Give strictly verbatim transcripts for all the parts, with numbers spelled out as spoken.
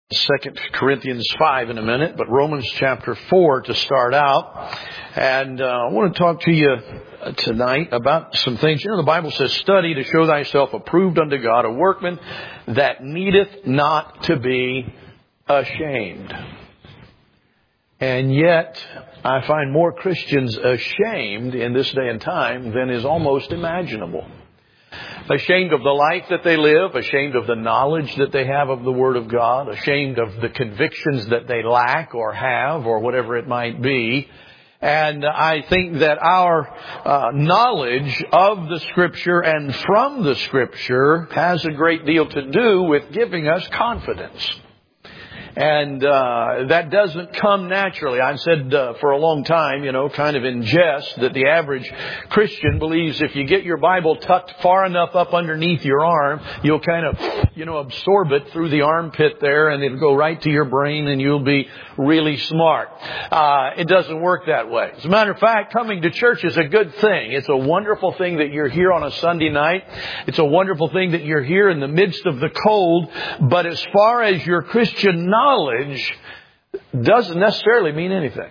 Second Corinthians five in a minute, but Romans chapter four to start out. And uh, I want to talk to you tonight about some things. You know, the Bible says, study to show thyself approved unto God, a workman that needeth not to be ashamed. And yet, I find more Christians ashamed in this day and time than is almost imaginable. Ashamed of the life that they live, ashamed of the knowledge that they have of the Word of God, ashamed of the convictions that they lack or have or whatever it might be. And I think that our uh, knowledge of the Scripture and from the Scripture has a great deal to do with giving us confidence. And uh that doesn't come naturally. I've said uh, for a long time, you know, kind of in jest, that the average Christian believes if you get your Bible tucked far enough up underneath your arm, you'll kind of, you know, absorb it through the armpit there, and it'll go right to your brain, and you'll be really smart. Uh It doesn't work that way. As a matter of fact, coming to church is a good thing. It's a wonderful thing that you're here on a Sunday night. It's a wonderful thing that you're here in the midst of the cold. But as far as your Christian knowledge, Knowledge doesn't necessarily mean anything.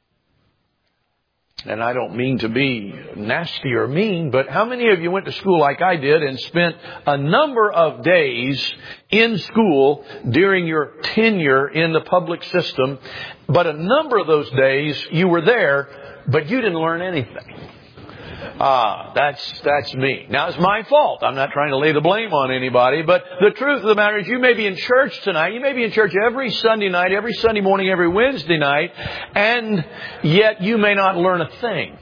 And I don't mean to be nasty or mean, but how many of you went to school like I did and spent a number of days in school during your tenure in the public system, but a number of those days you were there, but you didn't learn anything? Ah, that's, that's me. Now, it's my fault. I'm not trying to lay the blame on anybody, but the truth of the matter is you may be in church tonight. You may be in church every Sunday night, every Sunday morning, every Wednesday night, and yet you may not learn a thing.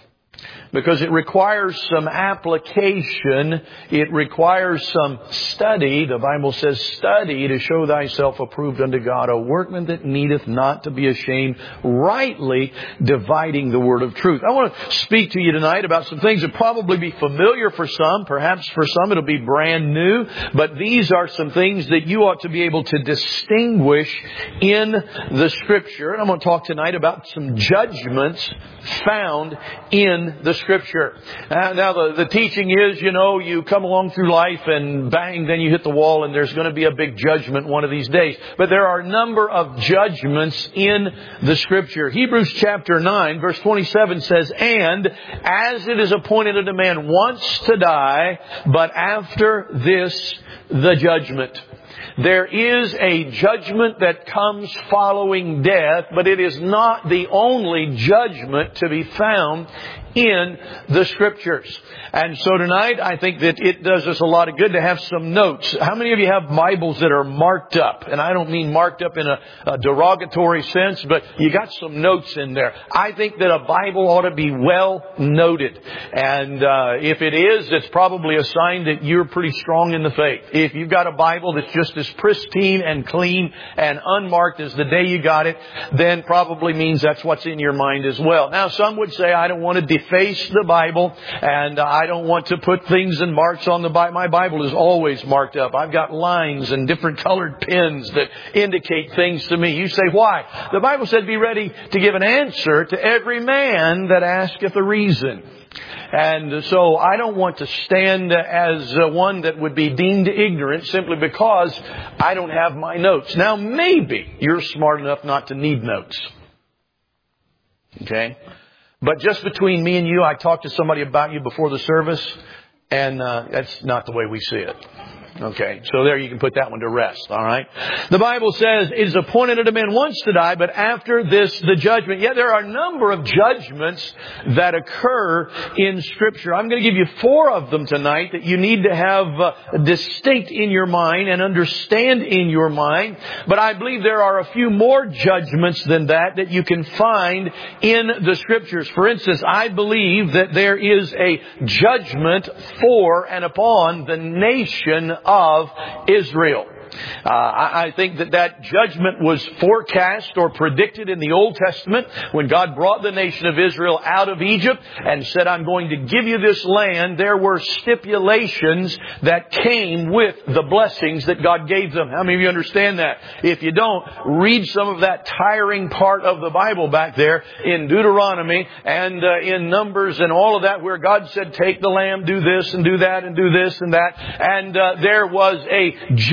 Because it requires some application. It requires some study. The Bible says, study to show thyself approved unto God, a workman that needeth not to be ashamed, rightly dividing the word of truth. I want to speak to you tonight about some things that probably be familiar for some. Perhaps for some it'll be brand new. But these are some things that you ought to be able to distinguish in the Scripture. And I'm going to talk tonight about some judgments found in the Scripture. Uh, now, the, the teaching is, you know, you come along through life and bang, then you hit the wall and there's going to be a big judgment one of these days. But there are a number of judgments in the Scripture. Hebrews chapter nine, verse twenty-seven says, and as it is appointed unto man once to die, but after this, the judgment. There is a judgment that comes following death, but it is not the only judgment to be found in the Scriptures. And so tonight, I think that it does us a lot of good to have some notes. How many of you have Bibles that are marked up? And I don't mean marked up in a, a derogatory sense, but you got some notes in there. I think that a Bible ought to be well noted. And uh, if it is, it's probably a sign that you're pretty strong in the faith. If you've got a Bible that's just as pristine and clean and unmarked as the day you got it, then probably means that's what's in your mind as well. Now, some would say, I don't want to deface the Bible, and I don't want to put things and marks on the Bible. My Bible is always marked up. I've got lines and different colored pens that indicate things to me. You say, why? The Bible said, be ready to give an answer to every man that asketh a reason. And so I don't want to stand as one that would be deemed ignorant simply because I don't have my notes. Now, maybe you're smart enough not to need notes. Okay? But just between me and you, I talked to somebody about you before the service, and uh, that's not the way we see it. Okay, so there you can put that one to rest, all right? The Bible says, it is appointed unto men once to die, but after this, the judgment. Yet there are a number of judgments that occur in Scripture. I'm going to give you four of them tonight that you need to have uh, distinct in your mind and understand in your mind. But I believe there are a few more judgments than that that you can find in the Scriptures. For instance, I believe that there is a judgment for and upon the nation of Israel. Uh, I, I think that that judgment was forecast or predicted in the Old Testament when God brought the nation of Israel out of Egypt and said, I'm going to give you this land. There were stipulations that came with the blessings that God gave them. How many of you understand that? If you don't, read some of that tiring part of the Bible back there in Deuteronomy and uh, in Numbers and all of that, where God said, take the lamb, do this and do that and do this and that. And uh, there was a judgment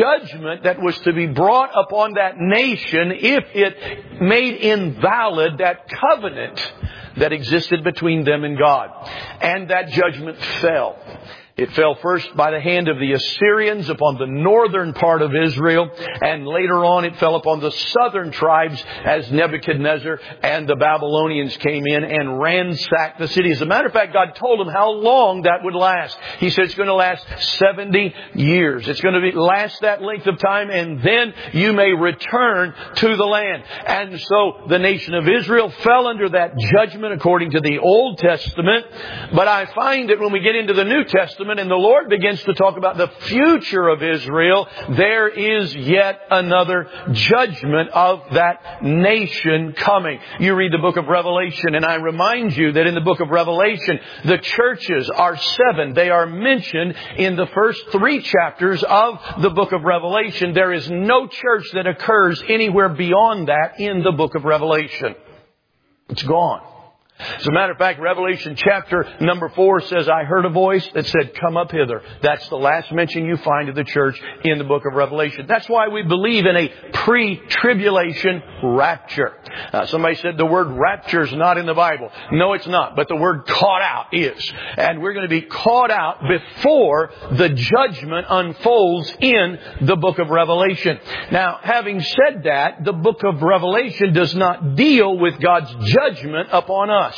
judgment that was to be brought upon that nation if it made invalid that covenant that existed between them and God. And that judgment fell. It fell first by the hand of the Assyrians upon the northern part of Israel, and later on it fell upon the southern tribes as Nebuchadnezzar and the Babylonians came in and ransacked the city. As a matter of fact, God told them how long that would last. He said it's going to last seventy years. It's going to be, last that length of time, and then you may return to the land. And so the nation of Israel fell under that judgment according to the Old Testament. But I find that when we get into the New Testament, and the Lord begins to talk about the future of Israel, there is yet another judgment of that nation coming. You read the book of Revelation, and I remind you that in the book of Revelation, the churches are seven. They are mentioned in the first three chapters of the book of Revelation. There is no church that occurs anywhere beyond that in the book of Revelation. It's gone. As a matter of fact, Revelation chapter number four says, I heard a voice that said, come up hither. That's the last mention you find of the church in the book of Revelation. That's why we believe in a pre-tribulation rapture. Uh, somebody said the word rapture is not in the Bible. No, it's not. But the word caught out is. And we're going to be caught out before the judgment unfolds in the book of Revelation. Now, having said that, the book of Revelation does not deal with God's judgment upon us.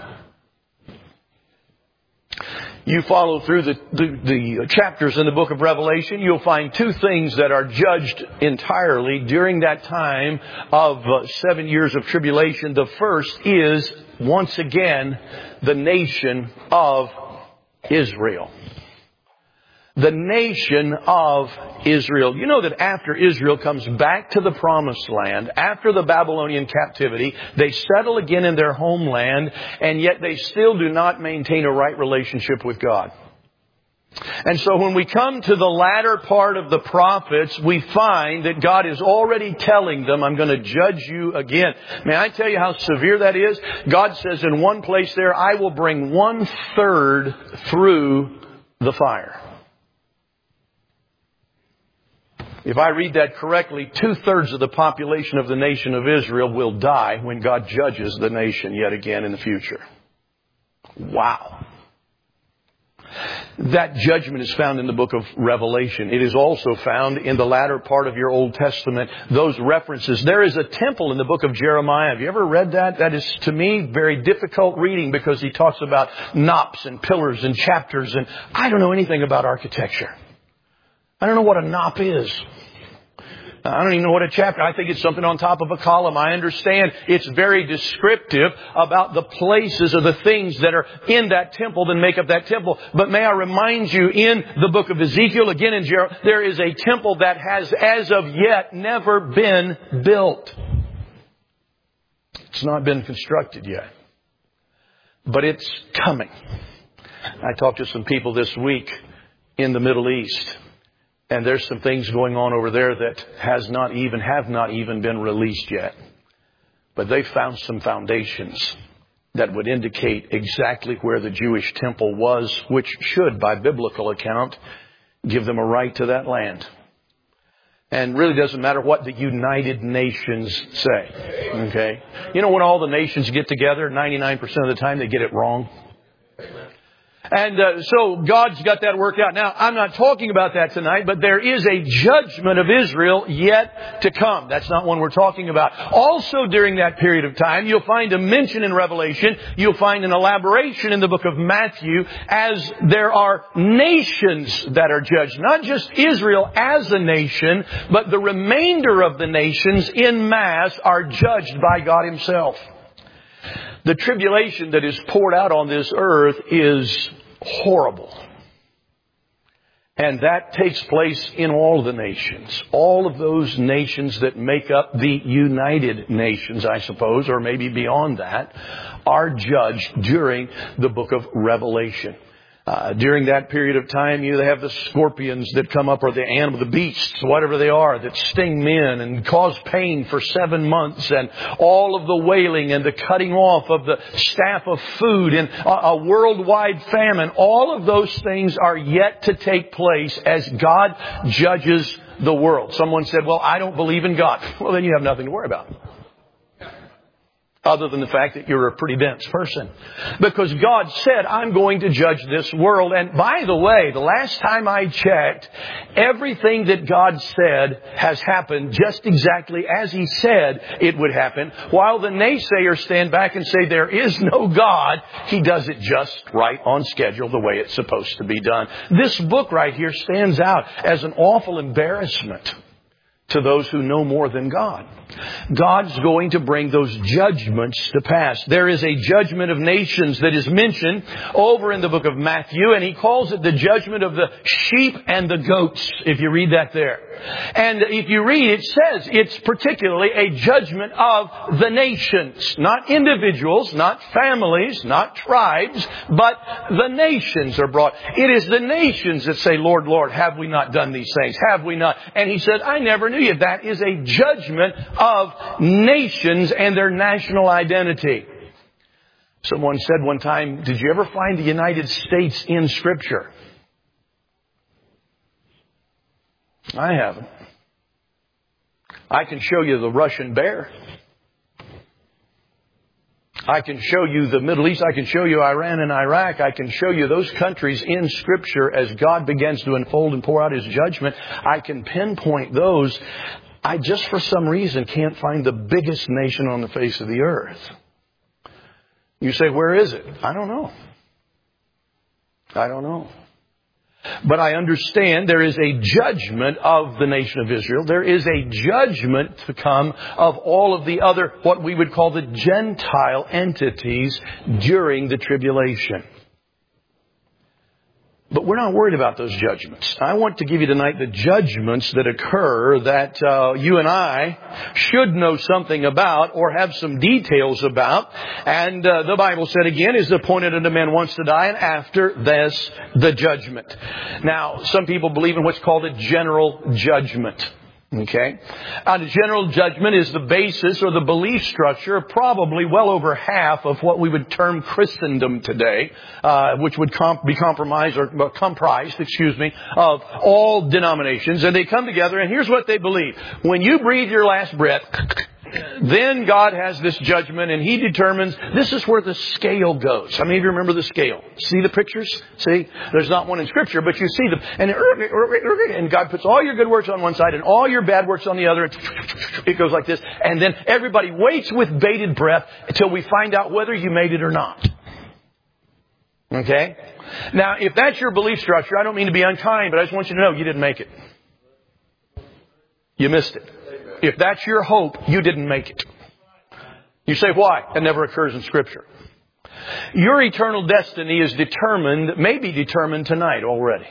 You follow through the, the, the chapters in the book of Revelation, you'll find two things that are judged entirely during that time of uh, seven years of tribulation. The first is, once again, the nation of Israel. The nation of Israel. You know that after Israel comes back to the promised land, after the Babylonian captivity, they settle again in their homeland, and yet they still do not maintain a right relationship with God. And so when we come to the latter part of the prophets, we find that God is already telling them, I'm going to judge you again. May I tell you how severe that is? God says in one place there, I will bring one third through the fire. If I read that correctly, two-thirds of the population of the nation of Israel will die when God judges the nation yet again in the future. Wow. That judgment is found in the book of Revelation. It is also found in the latter part of your Old Testament. Those references. There is a temple in the book of Jeremiah. Have you ever read that? That is, to me, very difficult reading because he talks about knops and pillars and chapters, and I don't know anything about architecture. I don't know what a knop is. I don't even know what a chapter. I think it's something on top of a column. I understand it's very descriptive about the places or the things that are in that temple that make up that temple. But may I remind you, in the book of Ezekiel, again in Jeremiah, there is a temple that has as of yet never been built. It's not been constructed yet. But it's coming. I talked to some people this week in the Middle East. And there's some things going on over there that has not even, have not even been released yet. But they found some foundations that would indicate exactly where the Jewish temple was, which should, by biblical account, give them a right to that land. And really doesn't matter what the United Nations say. Okay? You know, when all the nations get together, ninety-nine percent of the time they get it wrong. And uh, so God's got that worked out. Now, I'm not talking about that tonight, but there is a judgment of Israel yet to come. That's not one we're talking about. Also during that period of time, you'll find a mention in Revelation, you'll find an elaboration in the book of Matthew, as there are nations that are judged. Not just Israel as a nation, but the remainder of the nations in mass are judged by God Himself. The tribulation that is poured out on this earth is horrible. And that takes place in all the nations. All of those nations that make up the United Nations, I suppose, or maybe beyond that, are judged during the book of Revelation. Uh, during that period of time, you have the scorpions that come up, or the animal, the beasts, whatever they are, that sting men and cause pain for seven months, and all of the wailing and the cutting off of the staff of food and a, a worldwide famine. All of those things are yet to take place as God judges the world. Someone said, well, I don't believe in God. Well, then you have nothing to worry about. Other than the fact that you're a pretty dense person. Because God said, I'm going to judge this world. And by the way, the last time I checked, everything that God said has happened just exactly as He said it would happen. While the naysayers stand back and say there is no God, He does it just right on schedule the way it's supposed to be done. This book right here stands out as an awful embarrassment to those who know more than God. God's going to bring those judgments to pass. There is a judgment of nations that is mentioned over in the book of Matthew, and He calls it the judgment of the sheep and the goats, if you read that there. And if you read, it says it's particularly a judgment of the nations. Not individuals, not families, not tribes, but the nations are brought. It is the nations that say, Lord, Lord, have we not done these things? Have we not? And He said, I never knew you. That is a judgment of nations and their national identity. Someone said one time, did you ever find the United States in Scripture? I haven't. I can show you the Russian bear. I can show you the Middle East. I can show you Iran and Iraq. I can show you those countries in Scripture as God begins to unfold and pour out His judgment. I can pinpoint those. I just for some reason can't find the biggest nation on the face of the earth. You say, where is it? I don't know. I don't know. But I understand there is a judgment of the nation of Israel. There is a judgment to come of all of the other, what we would call the Gentile entities during the tribulation. But we're not worried about those judgments. I want to give you tonight the judgments that occur that uh, you and I should know something about or have some details about. And uh, the Bible said again, is appointed unto man once to die, and after this, the judgment. Now, some people believe in what's called a general judgment. Okay. Uh, the general judgment is the basis or the belief structure of probably well over half of what we would term Christendom today, uh, which would comp- be compromised or uh, comprised, excuse me, of all denominations. And they come together, and here's what they believe. When you breathe your last breath, then God has this judgment, and He determines this is where the scale goes. How many of you remember the scale? See the pictures? See? There's not one in Scripture, but you see them. And, and God puts all your good works on one side and all your bad works on the other. It goes like this. And then everybody waits with bated breath until we find out whether you made it or not. Okay? Now, if that's your belief structure, I don't mean to be unkind, but I just want you to know you didn't make it. You missed it. If that's your hope, you didn't make it. You say, why? It never occurs in Scripture. Your eternal destiny is determined, may be determined tonight already.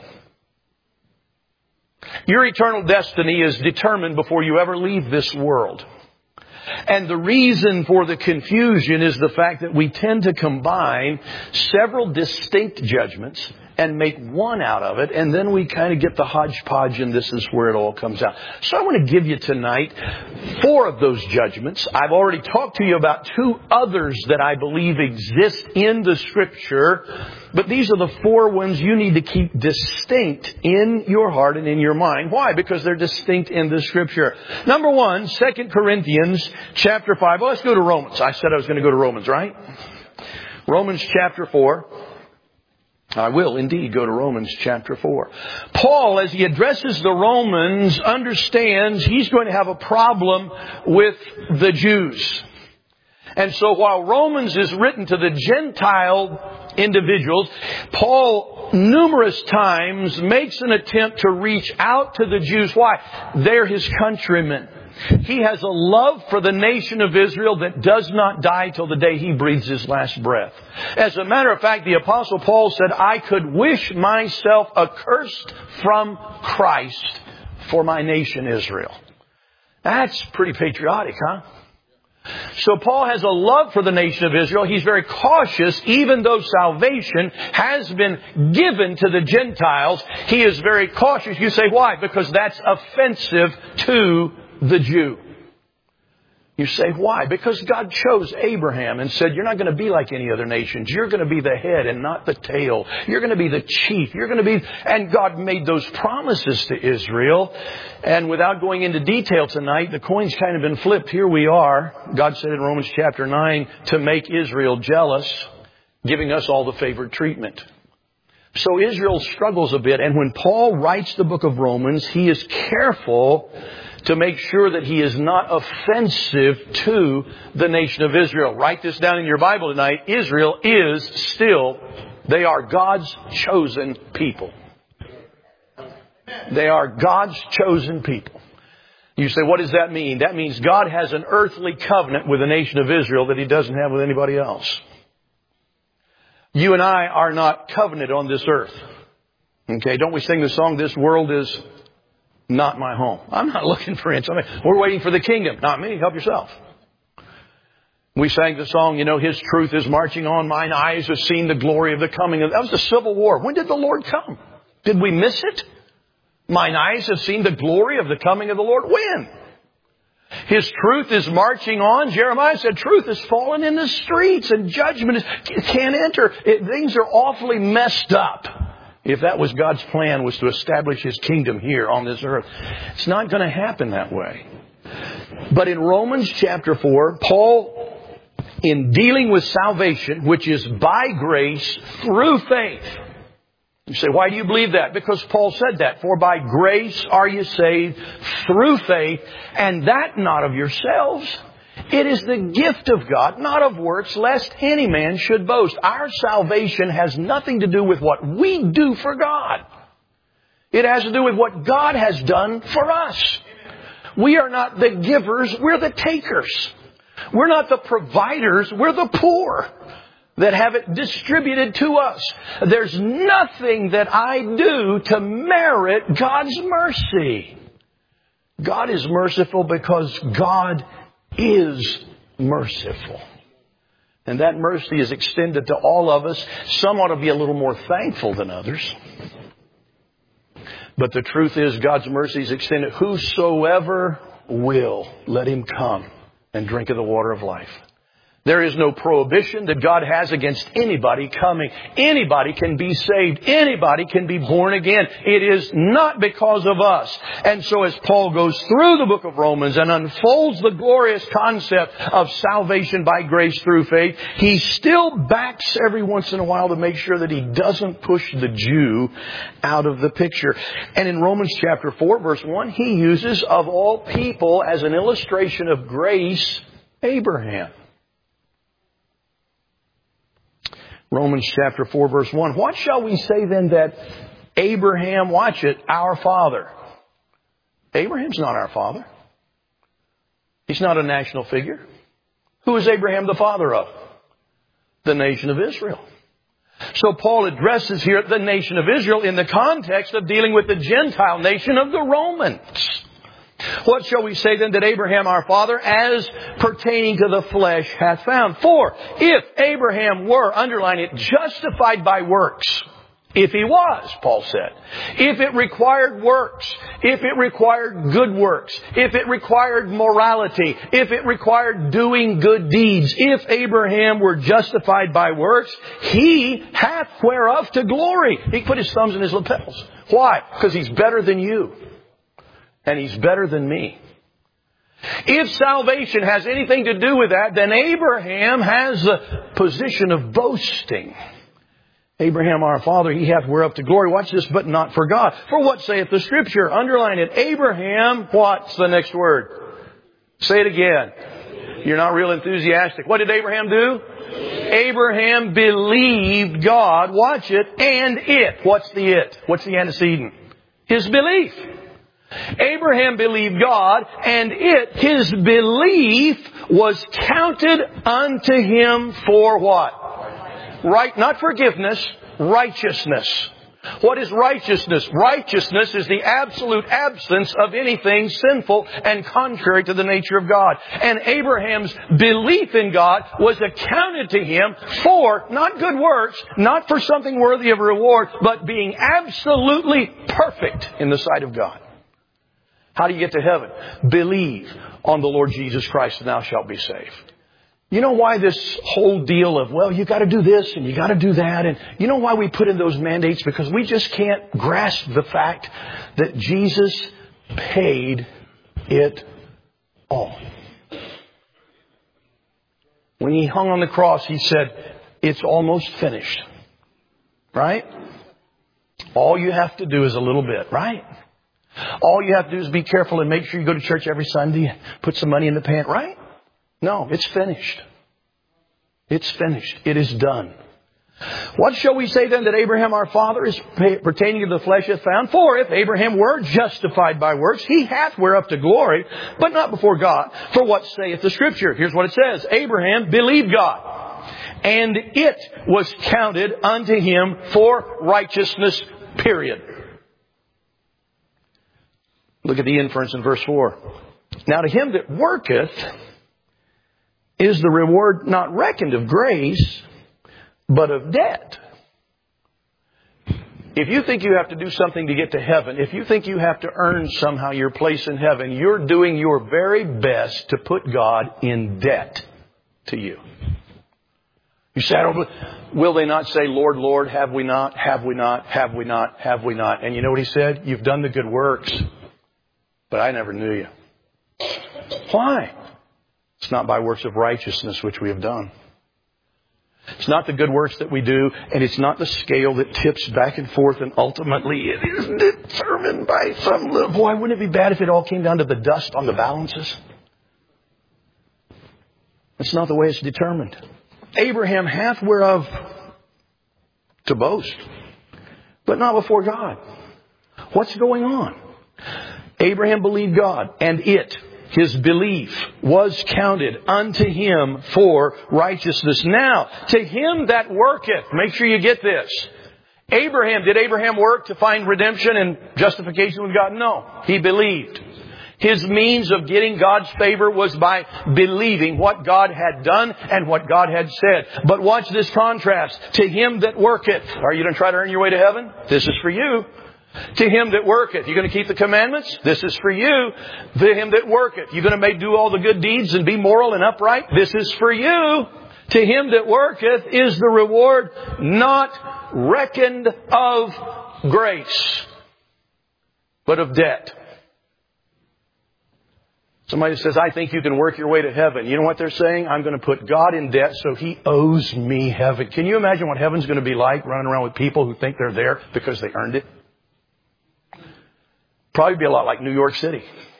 Your eternal destiny is determined before you ever leave this world. And the reason for the confusion is the fact that we tend to combine several distinct judgments and make one out of it, and then we kind of get the hodgepodge, and this is where it all comes out. So I want to give you tonight four of those judgments. I've already talked to you about two others that I believe exist in the Scripture, but these are the four ones you need to keep distinct in your heart and in your mind. Why? Because they're distinct in the Scripture. Number one, Second Corinthians chapter five. Well, let's go to Romans. I said I was going to go to Romans, right? Romans chapter four. I will indeed go to Romans chapter four. Paul, as he addresses the Romans, understands he's going to have a problem with the Jews. And so while Romans is written to the Gentile individuals, Paul numerous times makes an attempt to reach out to the Jews. Why? They're his countrymen. He has a love for the nation of Israel that does not die till the day he breathes his last breath. As a matter of fact, the Apostle Paul said, I could wish myself accursed from Christ for my nation Israel. That's pretty patriotic, huh? So Paul has a love for the nation of Israel. He's very cautious, even though salvation has been given to the Gentiles. He is very cautious. You say, why? Because that's offensive to the Jew. You say, why? Because God chose Abraham and said, you're not going to be like any other nations. You're going to be the head and not the tail. You're going to be the chief. You're going to be... And God made those promises to Israel. And without going into detail tonight, the coin's kind of been flipped. Here we are. God said in Romans chapter nine to make Israel jealous, giving us all the favored treatment. So Israel struggles a bit. And when Paul writes the book of Romans, he is careful to make sure that he is not offensive to the nation of Israel. Write this down in your Bible tonight. Israel is still, they are God's chosen people. They are God's chosen people. You say, what does that mean? That means God has an earthly covenant with the nation of Israel that He doesn't have with anybody else. You and I are not covenanted on this earth. Okay, don't we sing the song, this world is not my home? I'm not looking for it. We're waiting for the kingdom. Not me. Help yourself. We sang the song, you know, His truth is marching on. Mine eyes have seen the glory of the coming of... That was the Civil War. When did the Lord come? Did we miss it? Mine eyes have seen the glory of the coming of the Lord. When? His truth is marching on. Jeremiah said truth is fallen in the streets and judgment is, can't enter. It, things are awfully messed up. If that was God's plan, was to establish His kingdom here on this earth. It's not going to happen that way. But in Romans chapter four, Paul, in dealing with salvation, which is by grace through faith. You say, why do you believe that? Because Paul said that. For by grace are you saved through faith, and that not of yourselves. It is the gift of God, not of works, lest any man should boast. Our salvation has nothing to do with what we do for God. It has to do with what God has done for us. We are not the givers, we're the takers. We're not the providers, we're the poor that have it distributed to us. There's nothing that I do to merit God's mercy. God is merciful because God is merciful. And that mercy is extended to all of us. Some ought to be a little more thankful than others. But the truth is God's mercy is extended. Whosoever will, let him come and drink of the water of life. There is no prohibition that God has against anybody coming. Anybody can be saved. Anybody can be born again. It is not because of us. And so as Paul goes through the book of Romans and unfolds the glorious concept of salvation by grace through faith, he still backs every once in a while to make sure that he doesn't push the Jew out of the picture. And in Romans chapter four, verse one, he uses, of all people, as an illustration of grace, Abraham. Romans chapter four, verse one. What shall we say then that Abraham, watch it, our father? Abraham's not our father. He's not a national figure. Who is Abraham the father of? The nation of Israel. So Paul addresses here the nation of Israel in the context of dealing with the Gentile nation of the Romans. What shall we say then that Abraham our father, as pertaining to the flesh, hath found? For if Abraham were, underline it, justified by works, if he was, Paul said, if it required works, if it required good works, if it required morality, if it required doing good deeds, if Abraham were justified by works, he hath whereof to glory. He put his thumbs in his lapels. Why? Because he's better than you. And he's better than me. If salvation has anything to do with that, then Abraham has the position of boasting. Abraham our father, he hath whereof to glory. Watch this, but not for God. For what saith the Scripture? Underline it. Abraham, what's the next word? Say it again. You're not real enthusiastic. What did Abraham do? Abraham believed God. Watch it. And it. What's the it? What's the antecedent? His belief. Abraham believed God, and it, his belief, was counted unto him for what? Right, not forgiveness, righteousness. What is righteousness? Righteousness is the absolute absence of anything sinful and contrary to the nature of God. And Abraham's belief in God was accounted to him for, not good works, not for something worthy of reward, but being absolutely perfect in the sight of God. How do you get to heaven? Believe. on the Lord Jesus Christ and thou shalt be saved. You know why this whole deal of, well, you got to do this and you got to do that. And you know why we put in those mandates? Because we just can't grasp the fact that Jesus paid it all. When He hung on the cross, He said, it's almost finished. Right? All you have to do is a little bit, right? All you have to do is be careful and make sure you go to church every Sunday. Put some money in the pant, right? No, it's finished. It's finished. It is done. What shall we say then that Abraham our father is pertaining to the flesh hath found? For if Abraham were justified by works, he hath whereof to glory, but not before God. For what saith the Scripture? Here's what it says. Abraham believed God, and it was counted unto him for righteousness, period. Look at the inference in verse four. Now to him that worketh is the reward not reckoned of grace, but of debt. If you think you have to do something to get to heaven, if you think you have to earn somehow your place in heaven, you're doing your very best to put God in debt to you. You say, I don't, will they not say, Lord, Lord, have we not, have we not, have we not, have we not? And you know what He said? You've done the good works, but I never knew you. Why? It's not by works of righteousness which we have done. It's not the good works that we do, and it's not the scale that tips back and forth, and ultimately it is determined by some little... Boy, wouldn't it be bad if it all came down to the dust on the balances? That's not the way it's determined. Abraham hath whereof to boast, but not before God. What's going on? Abraham believed God, and it, his belief, was counted unto him for righteousness. Now, to him that worketh, make sure you get this. Abraham, did Abraham work to find redemption and justification with God? No. He believed. His means of getting God's favor was by believing what God had done and what God had said. But watch this contrast. To him that worketh. Are you going to try to earn your way to heaven? This is for you. To him that worketh. You're going to keep the commandments? This is for you. To him that worketh. You're going to make do all the good deeds and be moral and upright? This is for you. To him that worketh is the reward not reckoned of grace, but of debt. Somebody says, I think you can work your way to heaven. You know what they're saying? I'm going to put God in debt so He owes me heaven. Can you imagine what heaven's going to be like, running around with people who think they're there because they earned it? Probably be a lot like New York City.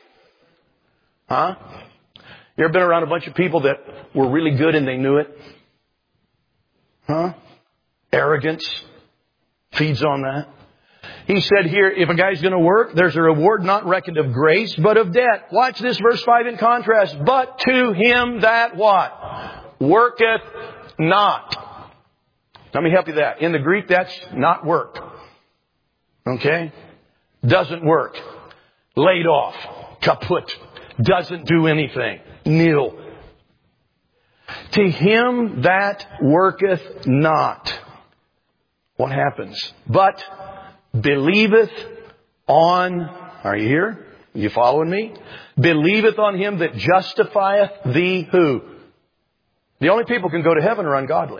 Huh? You ever been around a bunch of people that were really good and they knew it? Huh? Arrogance feeds on that. He said here, if a guy's going to work, there's a reward not reckoned of grace, but of debt. Watch this verse five in contrast. But to him that what? Worketh not. Let me help you that. In the Greek, that's not work. Okay? Doesn't work. Laid off. Kaput. Doesn't do anything. Nil. To him that worketh not. What happens? But believeth on, are you here? Are you following me? Believeth on him that justifieth thee who? The only people who can go to heaven are ungodly.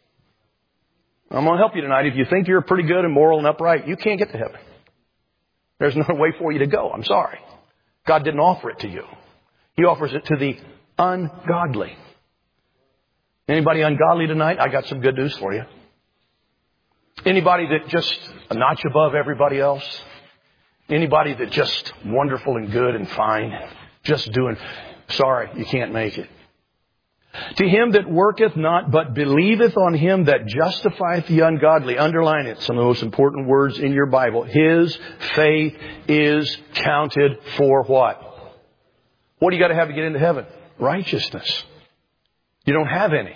I'm going to help you tonight. If you think you're pretty good and moral and upright, you can't get to heaven. There's no way for you to go. I'm sorry. God didn't offer it to you. He offers it to the ungodly. Anybody ungodly tonight? I got some good news for you. Anybody that just a notch above everybody else? Anybody that just wonderful and good and fine? Just doing, sorry, you can't make it. To him that worketh not, but believeth on him that justifieth the ungodly. Underline it. Some of the most important words in your Bible. His faith is counted for what? What do you got to have to get into heaven? Righteousness. You don't have any.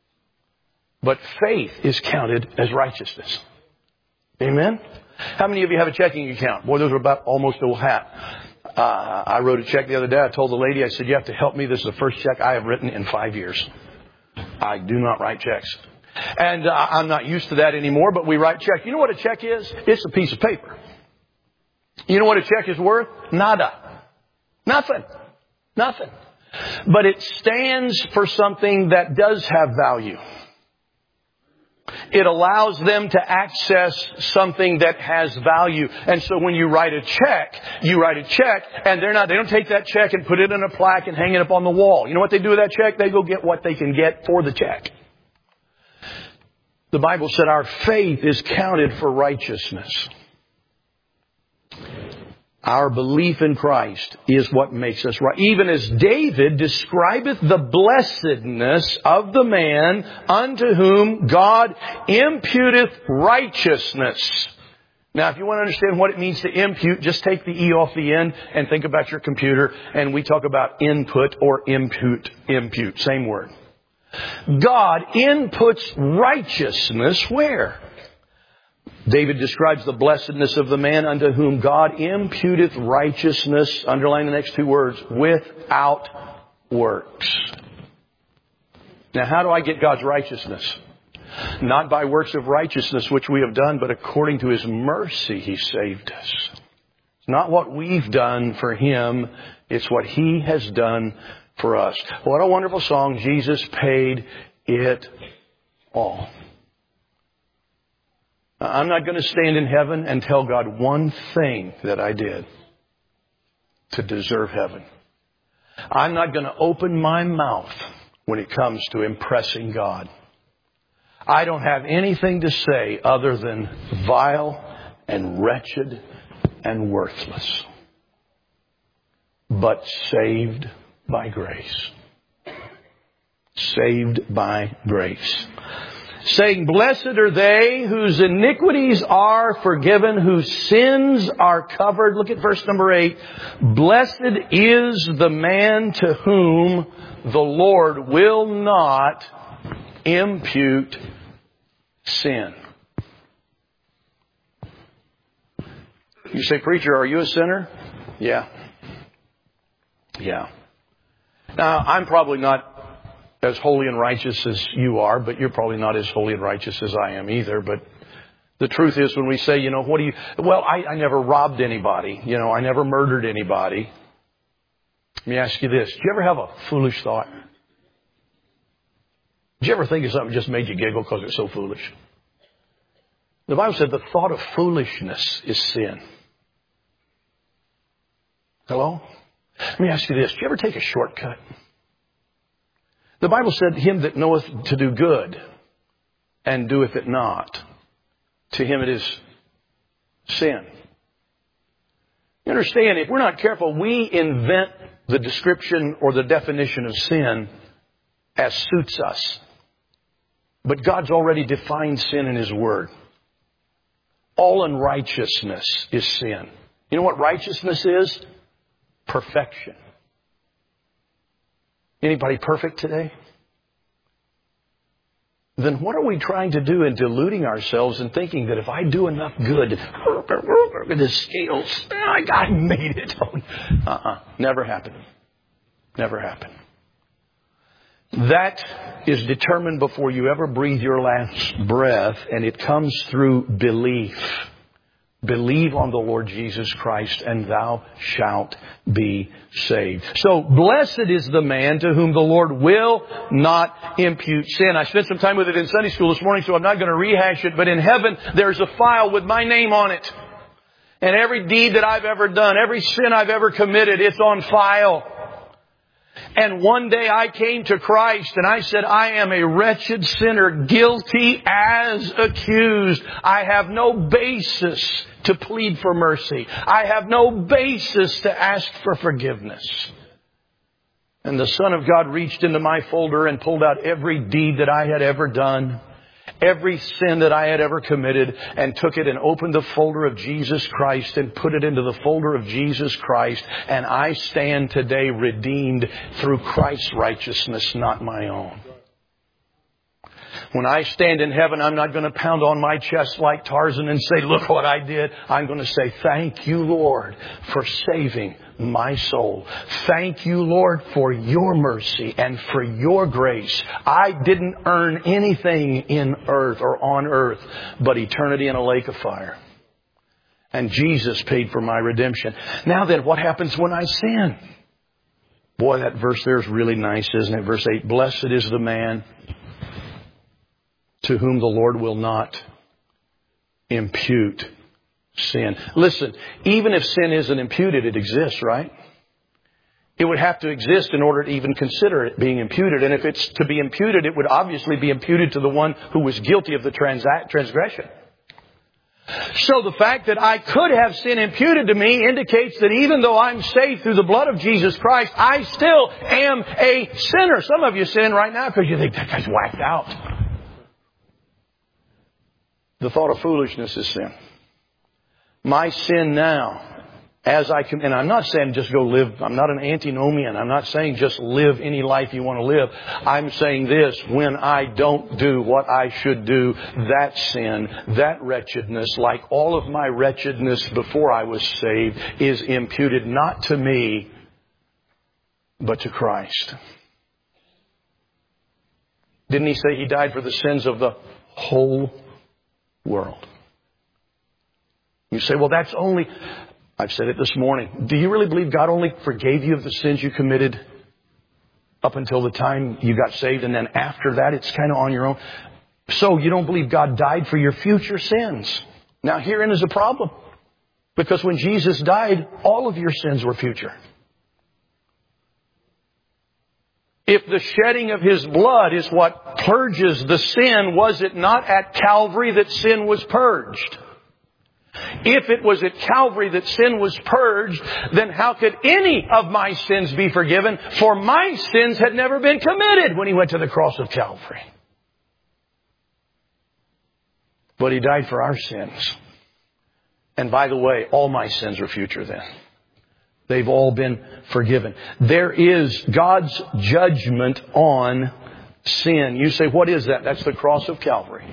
But faith is counted as righteousness. Amen? How many of you have a checking account? Boy, those are about almost a hat. Uh, I wrote a check the other day. I told the lady, I said, you have to help me. This is the first check I have written in five years. I do not write checks. And uh, I'm not used to that anymore, but we write checks. You know what a check is? It's a piece of paper. You know what a check is worth? Nada. Nothing. Nothing. But it stands for something that does have value. It allows them to access something that has value. And so when you write a check, you write a check and they're not, they don't take that check and put it in a plaque and hang it up on the wall. You know what they do with that check? They go get what they can get for the check. The Bible said our faith is counted for righteousness. Our belief in Christ is what makes us right. Even as David describeth the blessedness of the man unto whom God imputeth righteousness. Now, if you want to understand what it means to impute, just take the E off the end and think about your computer. And we talk about input or impute. Impute, same word. God inputs righteousness where? David describes the blessedness of the man unto whom God imputeth righteousness, underline the next two words, without works. Now, how do I get God's righteousness? Not by works of righteousness which we have done, but according to His mercy He saved us. It's not what we've done for Him, it's what He has done for us. What a wonderful song. Jesus paid it all. I'm not going to stand in heaven and tell God one thing that I did to deserve heaven. I'm not going to open my mouth when it comes to impressing God. I don't have anything to say other than vile and wretched and worthless. But saved by grace. Saved by grace. Saying, blessed are they whose iniquities are forgiven, whose sins are covered. Look at verse number eight. Blessed is the man to whom the Lord will not impute sin. You say, preacher, are you a sinner? Yeah. Yeah. Now, I'm probably not as holy and righteous as you are, but you're probably not as holy and righteous as I am either. But the truth is, when we say, you know, what do you, well, I, I never robbed anybody. You know, I never murdered anybody. Let me ask you this. Did you ever have a foolish thought? Did you ever think of something that just made you giggle because it's so foolish? The Bible said the thought of foolishness is sin. Hello? Let me ask you this. Did you ever take a shortcut? The Bible said, him that knoweth to do good and doeth it not, to him it is sin. You understand, if we're not careful, we invent the description or the definition of sin as suits us. But God's already defined sin in His Word. All unrighteousness is sin. You know what righteousness is? Perfection. Anybody perfect today? Then what are we trying to do in deluding ourselves and thinking that if I do enough good, the scales, I got made it. Uh-uh. Never happened. Never happened. That is determined before you ever breathe your last breath, and it comes through belief. Believe on the Lord Jesus Christ and thou shalt be saved. So blessed is the man to whom the Lord will not impute sin. I spent some time with it in Sunday school this morning, so I'm not going to rehash it. But in heaven, there's a file with my name on it. And every deed that I've ever done, every sin I've ever committed, it's on file. And one day I came to Christ and I said, I am a wretched sinner, guilty as accused. I have no basis to plead for mercy. I have no basis to ask for forgiveness. And the Son of God reached into my folder and pulled out every deed that I had ever done, every sin that I had ever committed, and took it and opened the folder of Jesus Christ and put it into the folder of Jesus Christ. And I stand today redeemed through Christ's righteousness, not my own. When I stand in heaven, I'm not going to pound on my chest like Tarzan and say, look what I did. I'm going to say, thank you, Lord, for saving my soul. Thank you, Lord, for your mercy and for your grace. I didn't earn anything in earth or on earth but eternity in a lake of fire. And Jesus paid for my redemption. Now then, what happens when I sin? Boy, that verse there is really nice, isn't it? Verse eight, blessed is the man to whom the Lord will not impute sin. Listen, even if sin isn't imputed, it exists, right? It would have to exist in order to even consider it being imputed. And if it's to be imputed, it would obviously be imputed to the one who was guilty of the transac- transgression. So the fact that I could have sin imputed to me indicates that even though I'm saved through the blood of Jesus Christ, I still am a sinner. Some of you sin right now because you think that guy's whacked out. The thought of foolishness is sin. My sin now, as I can, and I'm not saying just go live, I'm not an antinomian. I'm not saying just live any life you want to live. I'm saying this, when I don't do what I should do, that sin, that wretchedness, like all of my wretchedness before I was saved, is imputed not to me, but to Christ. Didn't He say He died for the sins of the whole world? You say, well, that's only... I've said it this morning. Do you really believe God only forgave you of the sins you committed up until the time you got saved, and then after that it's kind of on your own? So you don't believe God died for your future sins. Now herein is a problem. Because when Jesus died, all of your sins were future. If the shedding of His blood is what purges the sin, was it not at Calvary that sin was purged? If it was at Calvary that sin was purged, then how could any of my sins be forgiven? For my sins had never been committed when He went to the cross of Calvary. But He died for our sins. And by the way, all my sins are future then. They've all been forgiven. There is God's judgment on sin. You say, what is that? That's the cross of Calvary.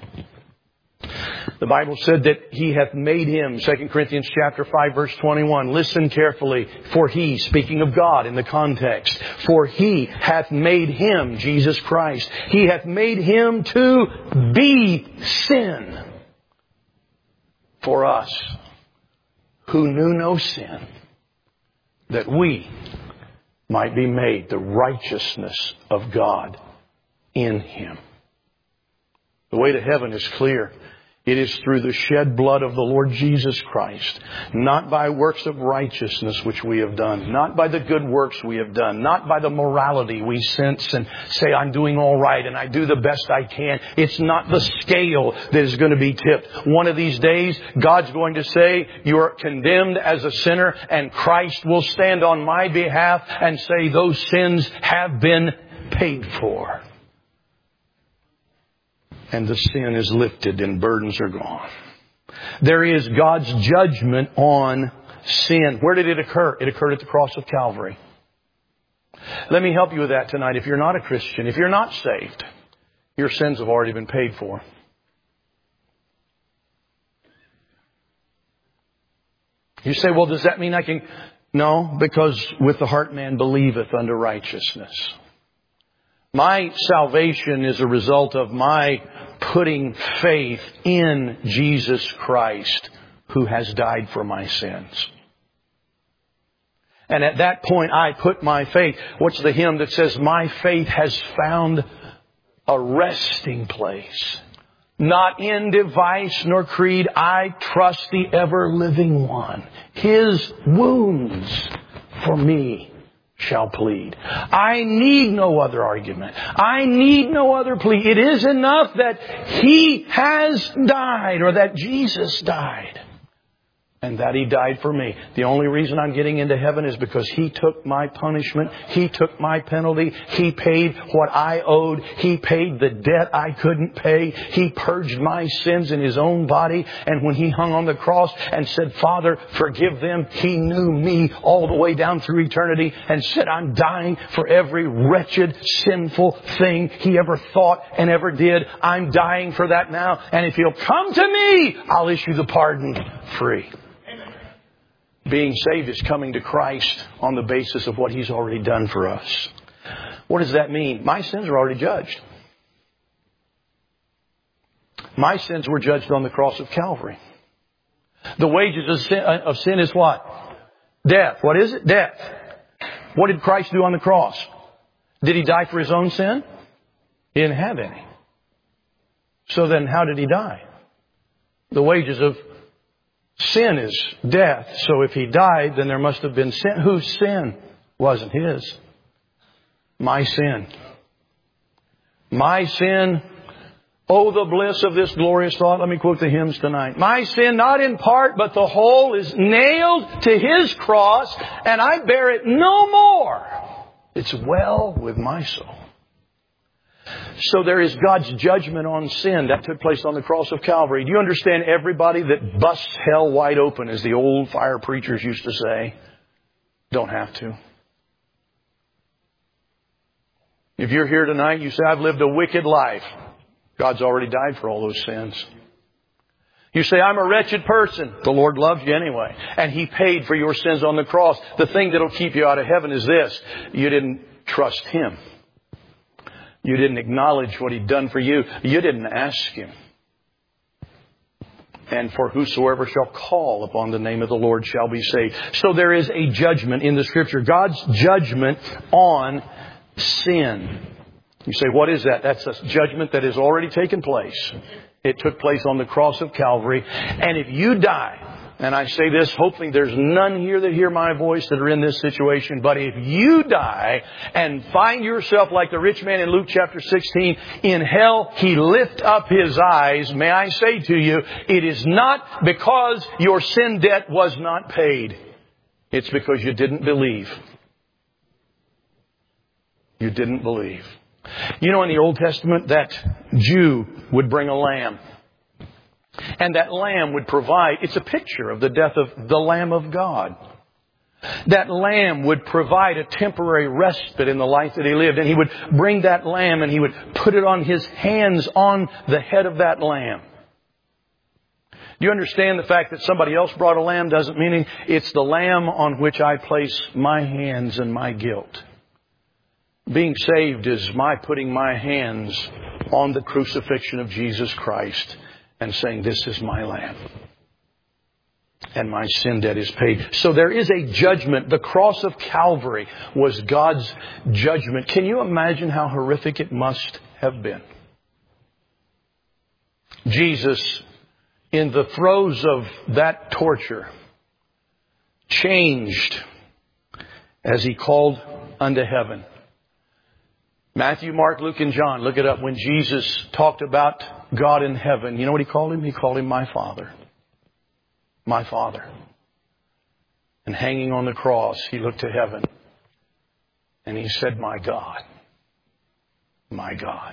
The Bible said that He hath made Him, Second Corinthians chapter five, verse twenty-one. Listen carefully. For He, speaking of God in the context, for He hath made Him, Jesus Christ, He hath made Him to be sin for us who knew no sin, that we might be made the righteousness of God in Him. The way to heaven is clear. It is through the shed blood of the Lord Jesus Christ, not by works of righteousness which we have done, not by the good works we have done, not by the morality we sense and say I'm doing all right and I do the best I can. It's not the scale that is going to be tipped. One of these days, God's going to say, you are condemned as a sinner, and Christ will stand on my behalf and say those sins have been paid for. And the sin is lifted and burdens are gone. There is God's judgment on sin. Where did it occur? It occurred at the cross of Calvary. Let me help you with that tonight. If you're not a Christian, if you're not saved, your sins have already been paid for. You say, well, does that mean I can... No, because with the heart man believeth unto righteousness. My salvation is a result of my putting faith in Jesus Christ, who has died for my sins. And at that point, I put my faith. What's the hymn that says, my faith has found a resting place? Not in device nor creed, I trust the ever-living one. His wounds for me shall plead. I need no other argument. I need no other plea. It is enough that He has died, or that Jesus died, and that He died for me. The only reason I'm getting into heaven is because He took my punishment. He took my penalty. He paid what I owed. He paid the debt I couldn't pay. He purged my sins in His own body. And when He hung on the cross and said, Father, forgive them, He knew me all the way down through eternity and said, I'm dying for every wretched, sinful thing He ever thought and ever did. I'm dying for that now. And if He'll come to me, I'll issue the pardon free. Being saved is coming to Christ on the basis of what He's already done for us. What does that mean? My sins are already judged. My sins were judged on the cross of Calvary. The wages of sin, of sin is what? Death. What is it? Death. What did Christ do on the cross? Did He die for His own sin? He didn't have any. So then how did He die? The wages of sin is death. So if He died, then there must have been sin. Whose sin? Wasn't His. My sin. My sin. Oh, the bliss of this glorious thought. Let me quote the hymns tonight. My sin, not in part, but the whole, is nailed to His cross, and I bear it no more. It's well with my soul. So there is God's judgment on sin. That took place on the cross of Calvary. Do you understand? Everybody that busts hell wide open, as the old fire preachers used to say, don't have to. If you're here tonight, you say, I've lived a wicked life. God's already died for all those sins. You say, I'm a wretched person. The Lord loves you anyway. And He paid for your sins on the cross. The thing that'll keep you out of heaven is this. You didn't trust Him. You didn't acknowledge what He'd done for you. You didn't ask Him. And for whosoever shall call upon the name of the Lord shall be saved. So there is a judgment in the Scripture. God's judgment on sin. You say, what is that? That's a judgment that has already taken place. It took place on the cross of Calvary. And if you die, and I say this, hopefully there's none here that hear my voice that are in this situation, but if you die and find yourself like the rich man in Luke chapter sixteen, in hell, he lift up his eyes, may I say to you, it is not because your sin debt was not paid. It's because you didn't believe. You didn't believe. You know, in the Old Testament, that Jew would bring a lamb. And that lamb would provide, it's a picture of the death of the Lamb of God. That lamb would provide a temporary respite in the life that he lived. And he would bring that lamb and he would put it on his hands on the head of that lamb. Do you understand the fact that somebody else brought a lamb doesn't mean it's the lamb on which I place my hands and my guilt. Being saved is my putting my hands on the crucifixion of Jesus Christ and saying, this is my lamb. And my sin debt is paid. So there is a judgment. The cross of Calvary was God's judgment. Can you imagine how horrific it must have been? Jesus, in the throes of that torture, changed as He called unto heaven. Matthew, Mark, Luke, and John. Look it up. When Jesus talked about God in heaven, you know what He called Him? He called Him my Father. My Father. And hanging on the cross, He looked to heaven. And He said, my God. My God.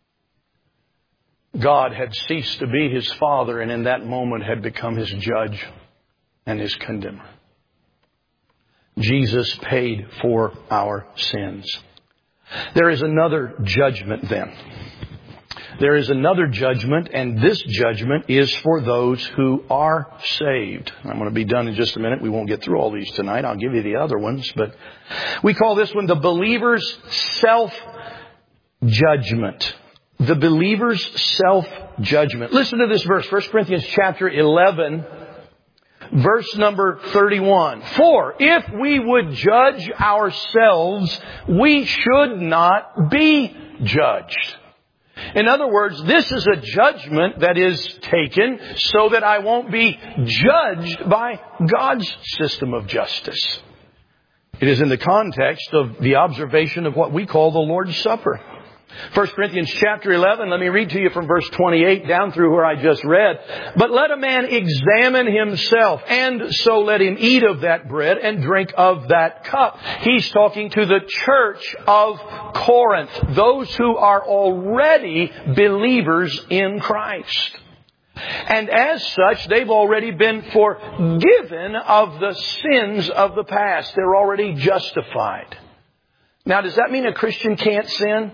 God had ceased to be His Father and in that moment had become His judge and His condemner. Jesus paid for our sins. There is another judgment then. There is another judgment, and this judgment is for those who are saved. I'm going to be done in just a minute. We won't get through all these tonight. I'll give you the other ones. But we call this one the believer's self-judgment. The believer's self-judgment. Listen to this verse. First Corinthians chapter eleven. Verse number thirty-one. For if we would judge ourselves, we should not be judged. In other words, this is a judgment that is taken so that I won't be judged by God's system of justice. It is in the context of the observation of what we call the Lord's Supper. First Corinthians chapter eleven, let me read to you from verse twenty-eight down through where I just read. But let a man examine himself, and so let him eat of that bread and drink of that cup. He's talking to the church of Corinth, those who are already believers in Christ. And as such, they've already been forgiven of the sins of the past. They're already justified. Now, does that mean a Christian can't sin?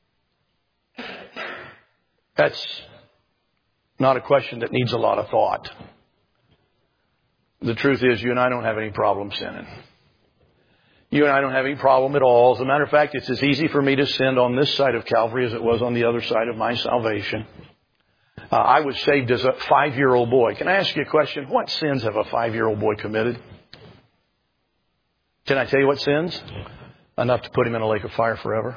That's not a question that needs a lot of thought. The truth is, you and I don't have any problem sinning. You and I don't have any problem at all. As a matter of fact, it's as easy for me to sin on this side of Calvary as it was on the other side of my salvation. Uh, I was saved as a five-year-old boy. Can I ask you a question? What sins have a five-year-old boy committed? Can I tell you what sins? Enough to put him in a lake of fire forever.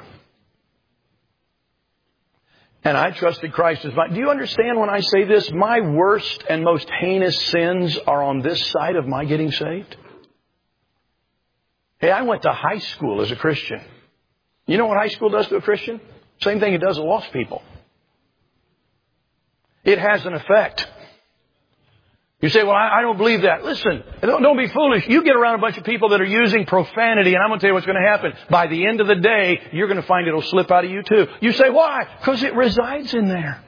And I trusted Christ as my... Do you understand when I say this? My worst and most heinous sins are on this side of my getting saved. Hey, I went to high school as a Christian. You know what high school does to a Christian? Same thing it does to lost people. It has an effect. You say, well, I, I don't believe that. Listen, don't, don't be foolish. You get around a bunch of people that are using profanity, and I'm going to tell you what's going to happen. By the end of the day, you're going to find it'll slip out of you too. You say, why? Because it resides in there.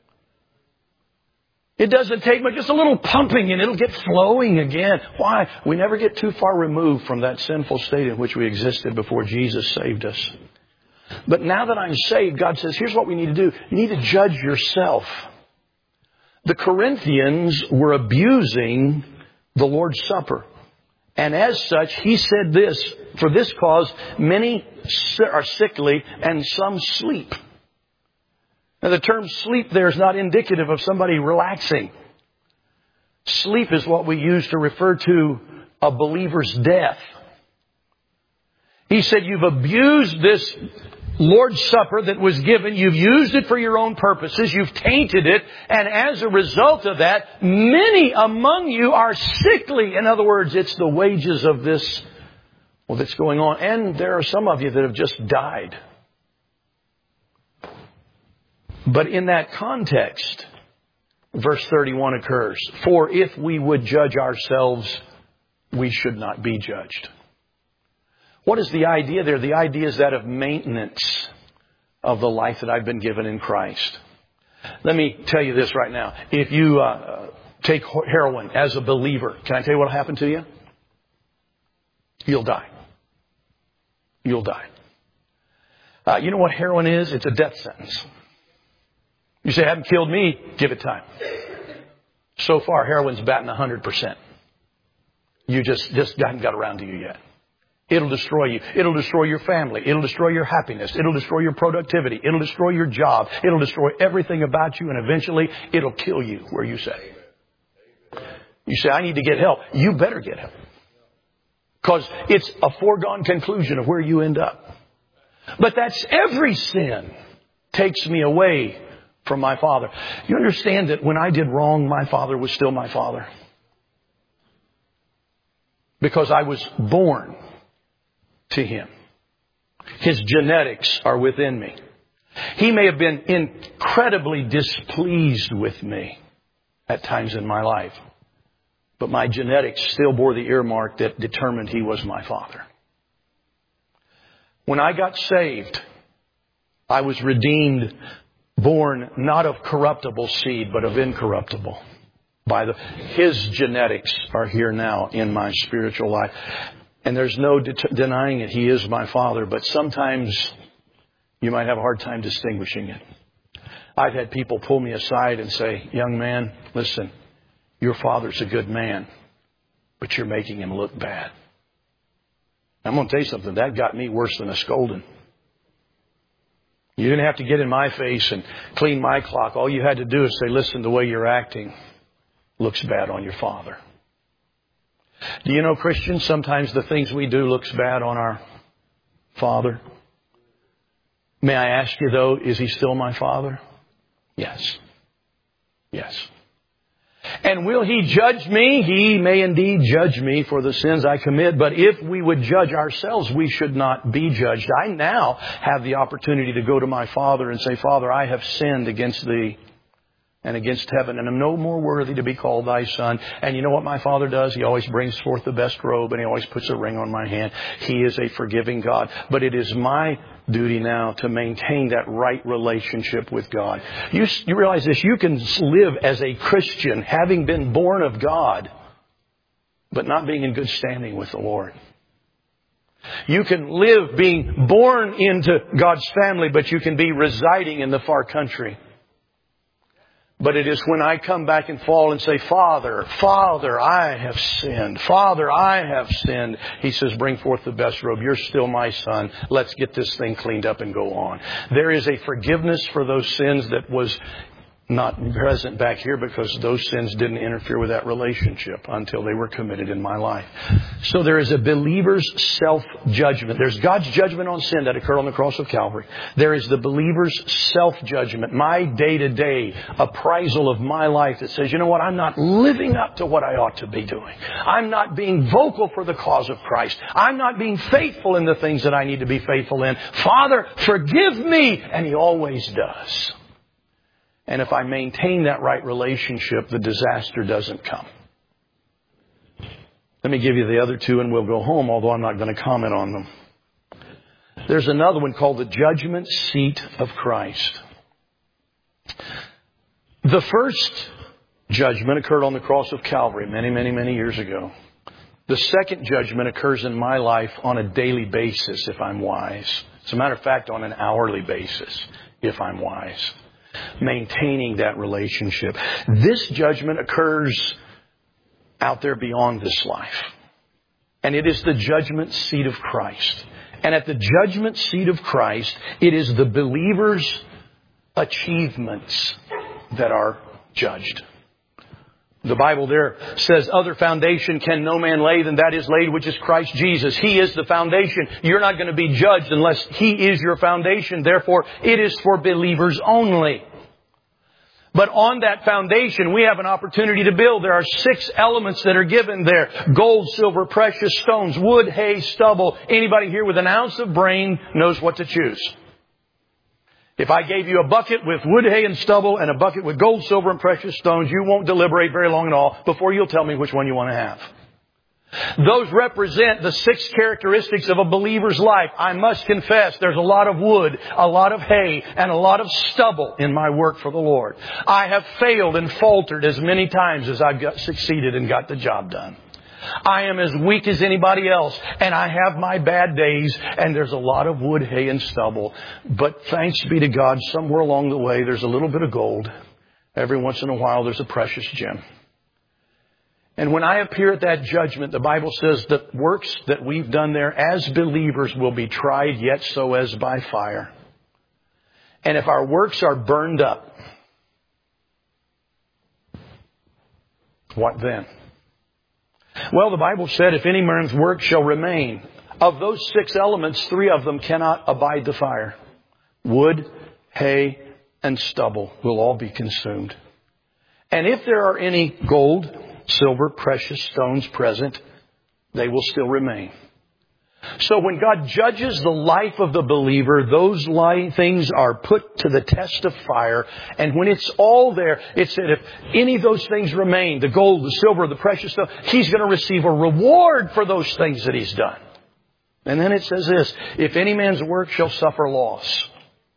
It doesn't take much, just a little pumping, and it'll get flowing again. Why? We never get too far removed from that sinful state in which we existed before Jesus saved us. But now that I'm saved, God says, here's what we need to do. You need to judge yourself. The Corinthians were abusing the Lord's Supper. And as such, he said this, for this cause, many are sickly and some sleep. Now, the term sleep there is not indicative of somebody relaxing. Sleep is what we use to refer to a believer's death. He said, you've abused this Lord's Supper that was given. You've used it for your own purposes. You've tainted it. And as a result of that, many among you are sickly. In other words, it's the wages of this, well, that's going on. And there are some of you that have just died. But in that context, verse thirty-one occurs. For if we would judge ourselves, we should not be judged. What is the idea there? The idea is that of maintenance of the life that I've been given in Christ. Let me tell you this right now. If you uh, take heroin as a believer, can I tell you what will happen to you? You'll die. You'll die. Uh, you know what heroin is? It's a death sentence. You say, haven't killed me, give it time. So far, heroin's batting one hundred percent. You just, just haven't got around to you yet. It'll destroy you. It'll destroy your family. It'll destroy your happiness. It'll destroy your productivity. It'll destroy your job. It'll destroy everything about you, and eventually it'll kill you where you say. You say, I need to get help. You better get help. Because it's a foregone conclusion of where you end up. But that's every sin takes me away from my Father. You understand that when I did wrong, my Father was still my Father. Because I was born to Him. His genetics are within me. He may have been incredibly displeased with me at times in my life, but my genetics still bore the earmark that determined He was my Father. When I got saved, I was redeemed, born not of corruptible seed, but of incorruptible. By the, His genetics are here now in my spiritual life. And there's no de- denying it. He is my Father. But sometimes you might have a hard time distinguishing it. I've had people pull me aside and say, young man, listen, your father's a good man, but you're making him look bad. I'm going to tell you something. That got me worse than a scolding. You didn't have to get in my face and clean my clock. All you had to do is say, listen, the way you're acting looks bad on your father. Do you know, Christians, sometimes the things we do looks bad on our Father? May I ask you, though, is He still my Father? Yes. Yes. And will He judge me? He may indeed judge me for the sins I commit. But if we would judge ourselves, we should not be judged. I now have the opportunity to go to my Father and say, Father, I have sinned against Thee and against heaven, and I'm no more worthy to be called Thy son. And you know what my Father does? He always brings forth the best robe, and He always puts a ring on my hand. He is a forgiving God. But it is my duty now to maintain that right relationship with God. You, you realize this, you can live as a Christian, having been born of God, but not being in good standing with the Lord. You can live being born into God's family, but you can be residing in the far country. But it is when I come back and fall and say, Father, Father, I have sinned. Father, I have sinned. He says, bring forth the best robe. You're still my son. Let's get this thing cleaned up and go on. There is a forgiveness for those sins that was not present back here because those sins didn't interfere with that relationship until they were committed in my life. So there is a believer's self-judgment. There's God's judgment on sin that occurred on the cross of Calvary. There is the believer's self-judgment, my day-to-day appraisal of my life that says, you know what, I'm not living up to what I ought to be doing. I'm not being vocal for the cause of Christ. I'm not being faithful in the things that I need to be faithful in. Father, forgive me. And He always does. And if I maintain that right relationship, the disaster doesn't come. Let me give you the other two and we'll go home, although I'm not going to comment on them. There's another one called the judgment seat of Christ. The first judgment occurred on the cross of Calvary many, many, many years ago. The second judgment occurs in my life on a daily basis if I'm wise. As a matter of fact, on an hourly basis if I'm wise. Maintaining that relationship. This judgment occurs out there beyond this life. And it is the judgment seat of Christ. And at the judgment seat of Christ, it is the believer's achievements that are judged. The Bible there says, other foundation can no man lay than that is laid, which is Christ Jesus. He is the foundation. You're not going to be judged unless He is your foundation. Therefore, it is for believers only. But on that foundation, we have an opportunity to build. There are six elements that are given there. Gold, silver, precious stones, wood, hay, stubble. Anybody here with an ounce of brain knows what to choose. If I gave you a bucket with wood, hay, and stubble and a bucket with gold, silver, and precious stones, you won't deliberate very long at all before you'll tell me which one you want to have. Those represent the six characteristics of a believer's life. I must confess there's a lot of wood, a lot of hay, and a lot of stubble in my work for the Lord. I have failed and faltered as many times as I've got succeeded and got the job done. I am as weak as anybody else, and I have my bad days, and there's a lot of wood, hay, and stubble. But thanks be to God, somewhere along the way, there's a little bit of gold. Every once in a while, there's a precious gem. And when I appear at that judgment, the Bible says that works that we've done there as believers will be tried, yet so as by fire. And if our works are burned up, what then? Well, the Bible said, if any man's work shall remain, of those six elements, three of them cannot abide the fire. Wood, hay, and stubble will all be consumed. And if there are any gold, silver, precious stones present, they will still remain. So when God judges the life of the believer, those li- things are put to the test of fire. And when it's all there, it said if any of those things remain, the gold, the silver, the precious stuff, He's going to receive a reward for those things that He's done. And then it says this, if any man's work shall suffer loss,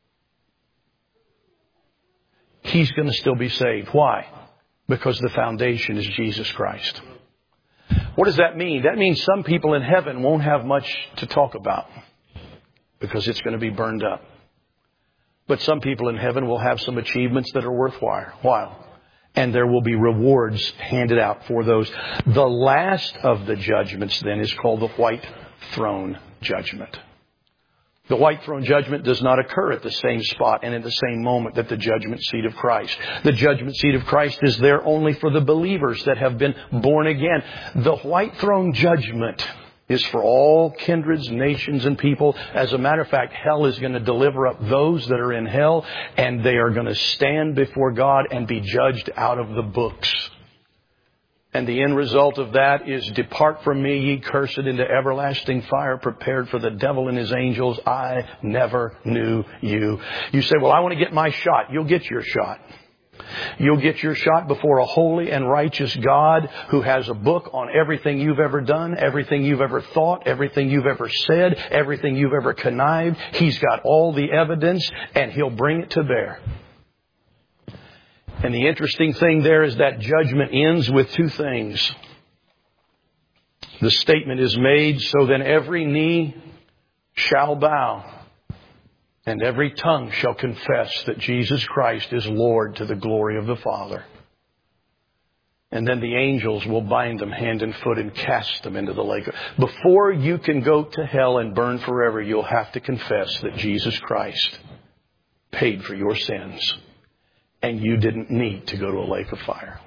he's going to still be saved. Why? Because the foundation is Jesus Christ. What does that mean? That means some people in heaven won't have much to talk about because it's going to be burned up. But some people in heaven will have some achievements that are worthwhile. And there will be rewards handed out for those. The last of the judgments then is called the white throne judgment. The white throne judgment does not occur at the same spot and in the same moment that the judgment seat of Christ. The judgment seat of Christ is there only for the believers that have been born again. The white throne judgment is for all kindreds, nations, and people. As a matter of fact, hell is going to deliver up those that are in hell, and they are going to stand before God and be judged out of the books. And the end result of that is, depart from me, ye cursed, into everlasting fire prepared for the devil and his angels. I never knew you. You say, well, I want to get my shot. You'll get your shot. You'll get your shot before a holy and righteous God who has a book on everything you've ever done, everything you've ever thought, everything you've ever said, everything you've ever connived. He's got all the evidence, and He'll bring it to bear. And the interesting thing there is that judgment ends with two things. The statement is made, so then every knee shall bow and every tongue shall confess that Jesus Christ is Lord, to the glory of the Father. And then the angels will bind them hand and foot and cast them into the lake. Before you can go to hell and burn forever, you'll have to confess that Jesus Christ paid for your sins. and you didn't need to go to a lake of fire.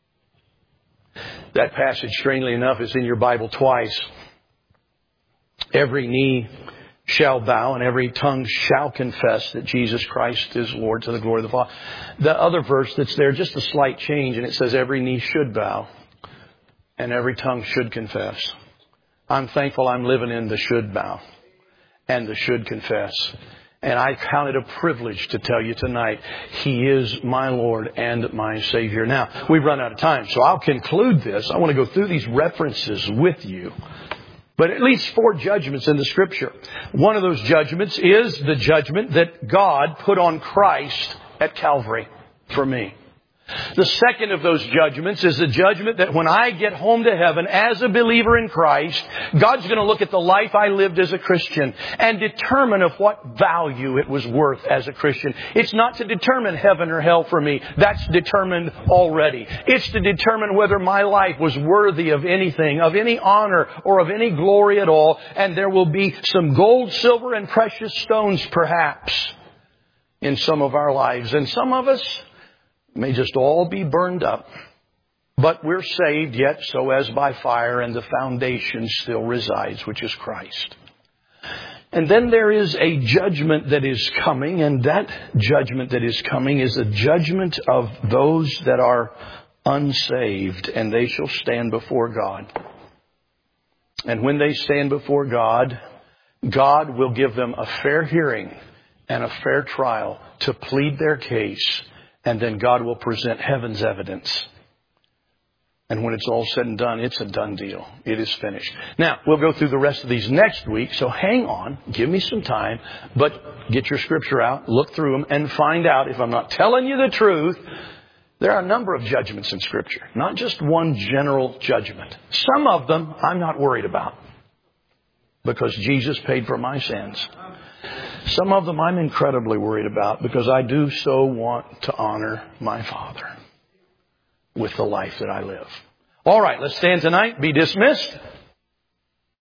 That passage, strangely enough, is in your Bible twice. Every knee shall bow and every tongue shall confess that Jesus Christ is Lord, to the glory of the Father. The other verse that's there, just a slight change, and it says every knee should bow and every tongue should confess. I'm thankful I'm living in the should bow and the should confess. And I count it a privilege to tell you tonight, He is my Lord and my Savior. Now, we've run out of time, so I'll conclude this. I want to go through these references with you. But at least four judgments in the Scripture. One of those judgments is the judgment that God put on Christ at Calvary for me. The second of those judgments is the judgment that when I get home to heaven as a believer in Christ, God's going to look at the life I lived as a Christian and determine of what value it was worth as a Christian. It's not to determine heaven or hell for me. That's determined already. It's to determine whether my life was worthy of anything, of any honor or of any glory at all. And there will be some gold, silver, and precious stones perhaps in some of our lives. And some of us may just all be burned up. But we're saved yet so as by fire, and the foundation still resides, which is Christ. And then there is a judgment that is coming, and that judgment that is coming is a judgment of those that are unsaved, and they shall stand before God. And when they stand before God, God will give them a fair hearing and a fair trial to plead their case. And then God will present heaven's evidence. And when it's all said and done, it's a done deal. It is finished. Now, we'll go through the rest of these next week. So hang on. Give me some time. But get your Scripture out. Look through them. And find out if I'm not telling you the truth. There are a number of judgments in Scripture. Not just one general judgment. Some of them I'm not worried about. Because Jesus paid for my sins. Some of them I'm incredibly worried about because I do so want to honor my Father with the life that I live. All right, let's stand tonight. Be dismissed.